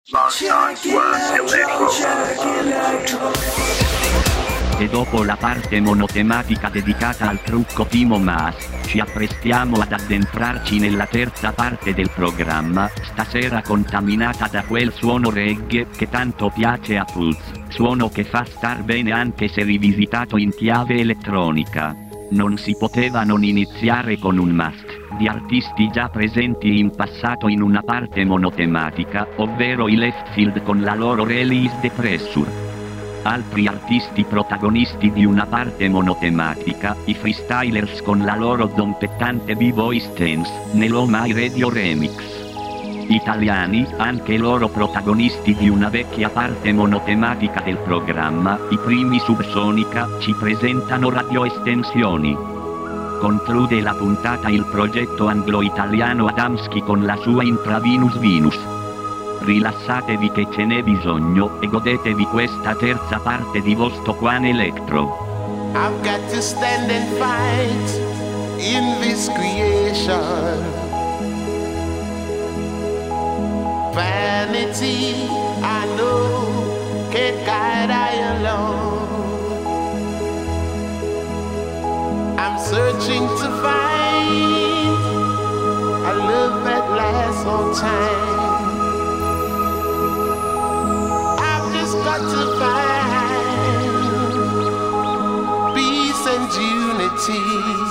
E dopo la parte monotematica dedicata al trucco Timo Maas, ci apprestiamo ad addentrarci nella terza parte del programma, stasera contaminata da quel suono reggae che tanto piace a Pulse, suono che fa star bene anche se rivisitato in chiave elettronica. Non si poteva non iniziare con un must di artisti già presenti in passato in una parte monotematica, ovvero i Left Field con la loro release The Pressure. Altri artisti protagonisti di una parte monotematica, i freestylers con la loro zompettante B-Boy Stance, nello My Radio Remix. Italiani, anche loro protagonisti di una vecchia parte monotematica del programma, i primi Subsonica, ci presentano Radio Estensioni. Conclude la puntata il progetto anglo-italiano Adamski con la sua Intravenous Venus. Rilassatevi che ce n'è bisogno e godetevi questa terza parte di Vosto Quan Electro. I've got to stand and fight in this creation. Vanity, I know, can't guide I alone. I'm searching to find a love that lasts all time. Got to find peace and unity.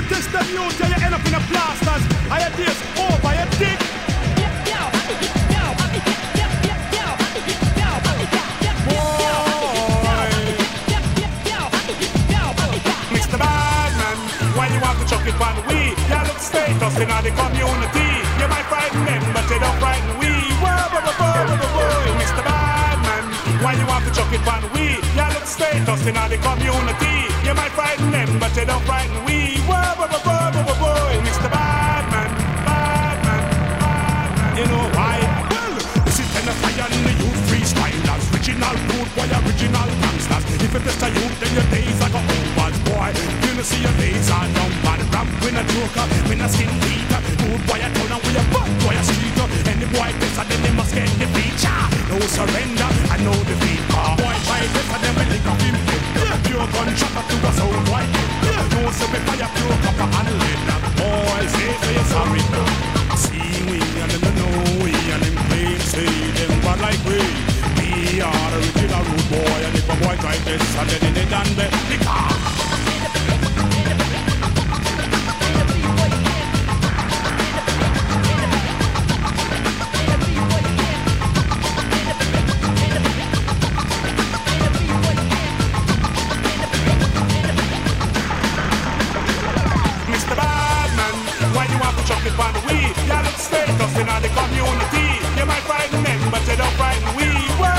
test them you till you end up in a blasters. I had this over your dick. Mr. Badman, why you want to chuck it on we? You look status in the community. You might frighten them, but you don't frighten we. Mr. Badman, why you want to chuck it on we? You look status in the community. You might frighten them, but you don't frighten we. Mr. Badman, Badman, Badman. You know why? Well, this is kind of fire in the youth freestylers. Original root boy, original gangsters. If you test a youth, then your days are gone bad boy. You know see your days are done bad. Ramp when a joker, when a skin teeter. Rude boy a town and we a bad boy a streeter. Any boy test and then they must get the feature. No surrender, I know the beat. Boy try test and then we lick up him. Pure gunshot to a soul boy. No so we fire pure copper and lead. Boy say you're sorry. See we and them know we and them plain say them bad like we. We are original rude boy and if a boy try this and then they done the car. Mr. Badman, why you want to chuck it on the weed? You look status in the community. You might frighten them, but you don't frighten we.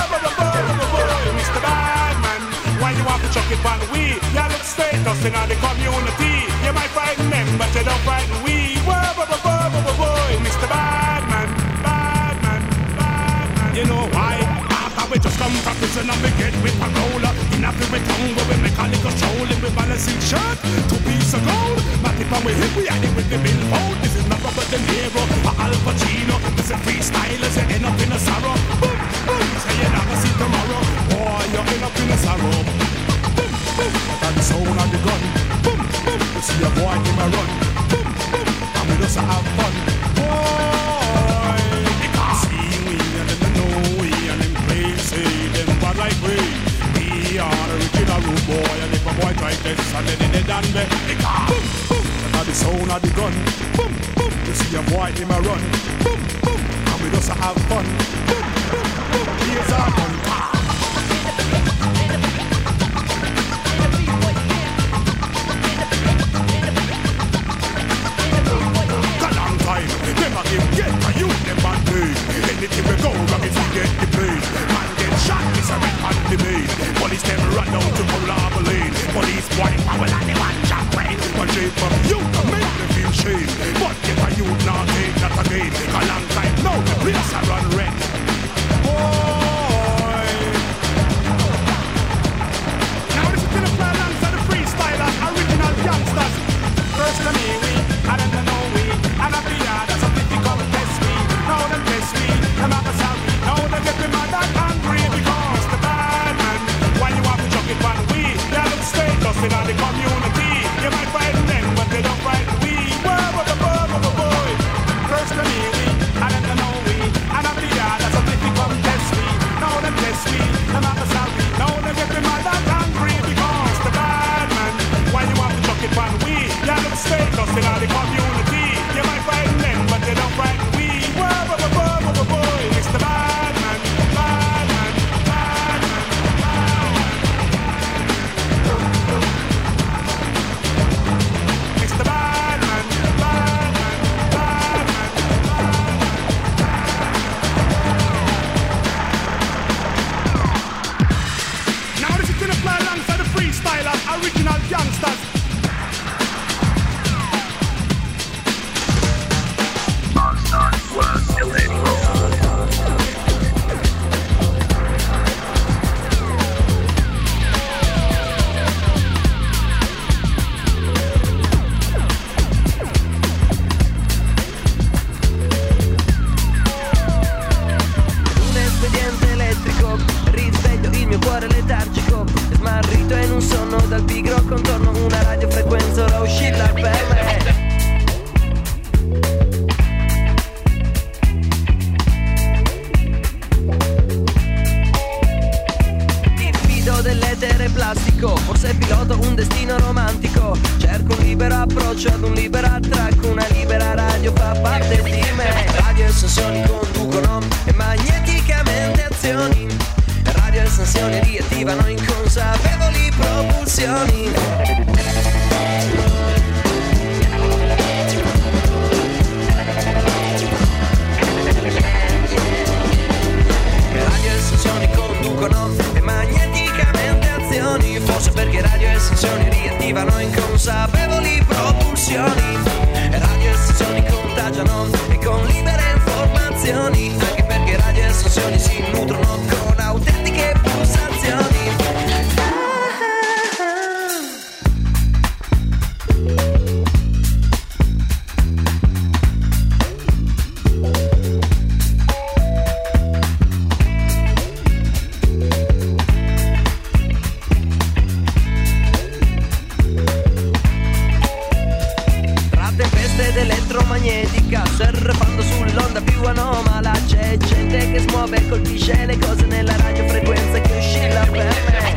Mr. Badman, why you want to chuck it on the weed? You look status in the community. You might frighten them, but you don't frighten we. Mr. Badman, Badman, Badman. You know why? After we just come from prison and we get with a roller. In a favorite tongue where we make a little stroll in with balancing shirt. 2 pieces of gold. Matic when we hit, we had it with the billboard. This is not Robert De Niro or Al Pacino. This is freestylers, you end up in a sorrow. Boom, boom, say you never see tomorrow. Boy, you end up in a sorrow. Boom, boom, that's the sound of the gun. Boom, boom, you see a boy in a run. Boom, boom, and we just have fun. Boy, see we and them know we and them play, say them bad like we. We are original rude boy and if a boy try this and then they done the car. Boom, boom, that's the sound of the gun. Boom, boom, you see a boy in a run. Boom, boom, and we just have fun. Boom, boom, boom, here's our gun. Never give get a youth them bad day. Anything we go wrong is we get the pain. Man get shot, it's a red on the main. Police them run down to Colaba Lane. Police boy power and they one shot way. One shade from you to make them feel shame. But if a youth not take that again. A long time now the place a run red. Boy. Now this is gonna play alongside the freestylers, original gangsters. First to me, we, I don't know we, and I feel that's a pity come test me. Now them test me, them have a sorry. Now they get me mad and angry because the bad man. Why you want to chuck it on we? They look status in the community. You might frighten them, but they don't frighten we. Boy. First to me, we, I don't know we, and I feel that's a pity come test me. Now them test me, them have a sorry. Now they get me mad and angry because the bad man. Why you want to chuck it on we? They look status in the community. You might frighten them, but they don't frighten we. Mr. Badman, Badman, Badman, Mr. Badman, Badman, Badman, Now this is gonna fly alongside the freestylers, original gangsters. Risveglio il mio cuore letargico, smarrito in un sonno dal pigro contorno, una radiofrequenza ora oscilla per me. Il fido dell'etere plastico scarico, forse piloto un destino romantico. Cerco un libero approccio ad un libero attracco, una libera radio fa parte di me. Radio e sensazioni conducono e magneticamente azioni. Radio e sensazioni riattivano inconsapevoli propulsioni. Radio e sensazioni conducono e magneticamente azioni. Forse perché radio e sensazioni riattivano inconsapevoli propulsioni. Radio e sensazioni contagiano e con libere informazioni. Anche perché radio e sensazioni si nutrono con autentiche pulsazioni. Elettromagnetica, surfando sull'onda più anomala. C'è gente che smuove e colpisce le cose nella radiofrequenza che oscilla per me.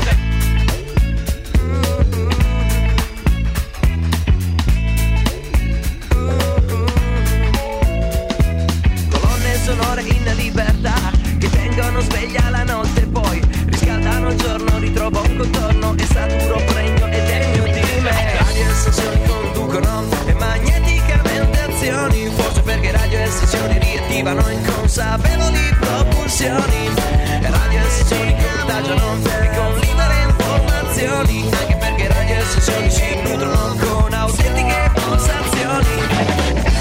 Colonne sonore in libertà che tengono sveglia la notte, poi riscaldano il giorno, ritrovo un contorno e saturo pregno e degno di me. Radio e sensazioni conducono e magneticamente azioni. Forse perché radio e sensazioni riattivano inconsapevoli propulsioni. Radio e sensazioni contagiano e con libere informazioni. Anche perché radio e sensazioni si nutrono con autentiche pulsazioni.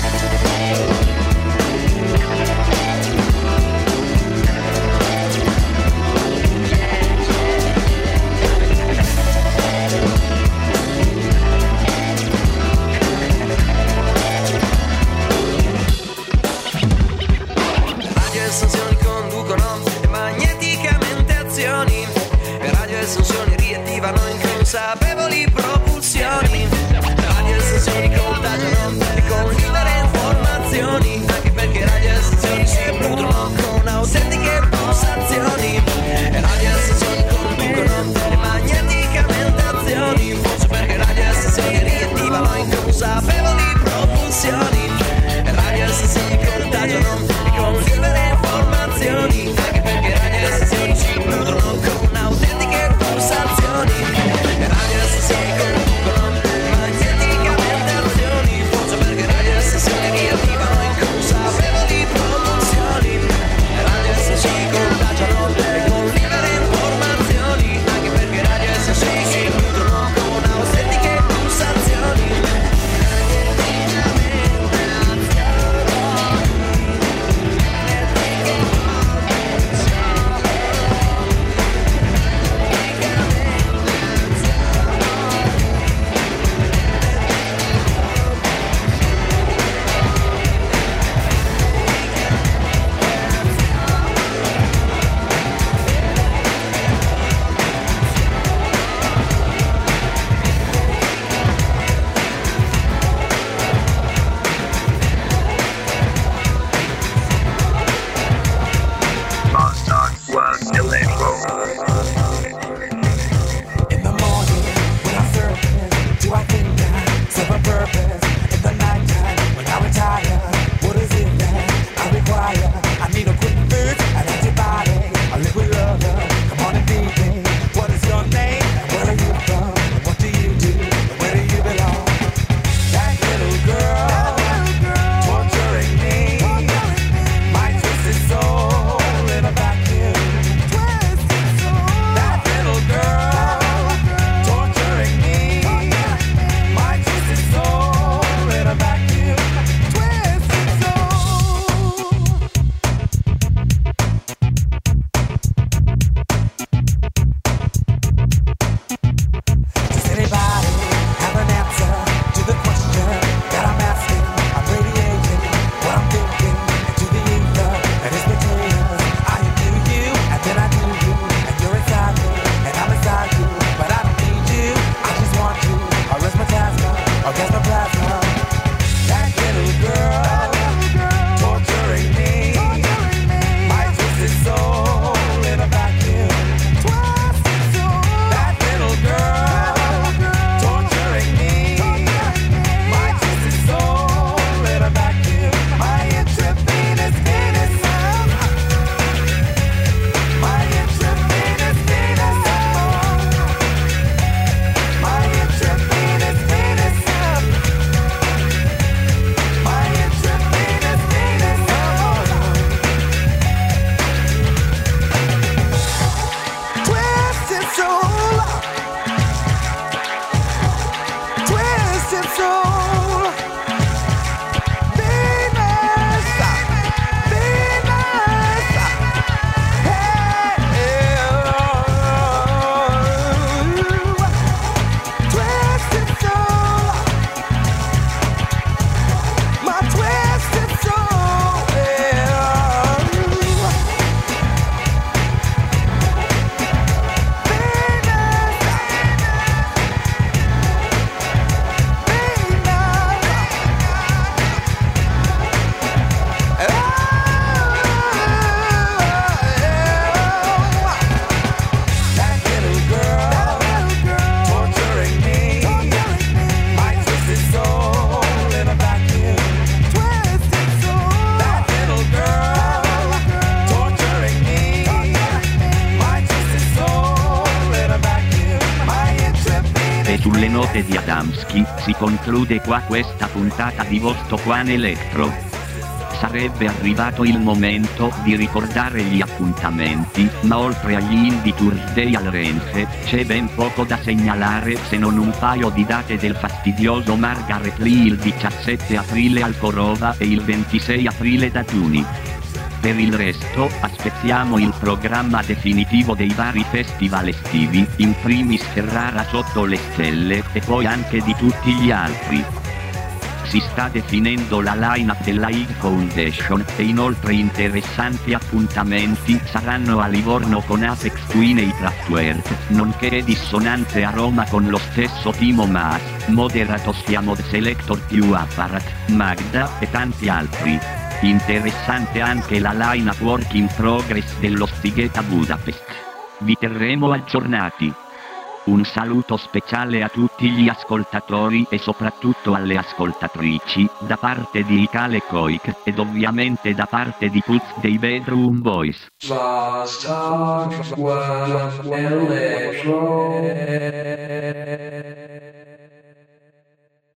Sensazioni conducono e magneticamente azioni. Radio e sensazioni riattivano inconsapevoli propulsioni. Radio e sensazioni contagiano e con libere informazioni. Anche perché radio e sensazioni si nutrono con autentiche pulsazioni. Radio e sensazioni conducono e magneticamente azioni. Forse perché radio e sensazioni riattivano inconsapevoli propulsioni. Radio e sensazioni contagiano e con libere informazioni. Anche perché radio e sensazioni si nutrono con autentiche pulsazioni. Radio e sensazioni conducono magneticamente azioni. Forse perché radio e sensazioni riattivano inconsapevoli propulsioni. Radio e sensazioni contagiano e con libere informazioni. sulle note di Adamski, si conclude qua questa puntata di Vosto Quan Electro. Sarebbe arrivato il momento di ricordare gli appuntamenti, ma oltre agli Indie Thursday al Renfe, c'è ben poco da segnalare se non un paio di date del fastidioso Margaret Lee il 17 aprile al Corova e il 26 aprile da Tuni. Per il resto, aspettiamo il programma definitivo dei vari festival estivi, in primis Ferrara sotto le stelle, e poi anche di tutti gli altri. Si sta definendo la line-up della IG Foundation, e inoltre interessanti appuntamenti saranno a Livorno con Apex Twin e i Kraftwerk, nonché dissonanze a Roma con lo stesso Timo Maas, Moderato Siamod Selector più Apparat, Magda, e tanti altri. Interessante anche la line-up work in progress dello Stigheta Budapest. Vi terremo aggiornati. Un saluto speciale a tutti gli ascoltatori e soprattutto alle ascoltatrici, da parte di Icale Koik, ed ovviamente da parte di Puz dei Bedroom Boys. Just talk one electro.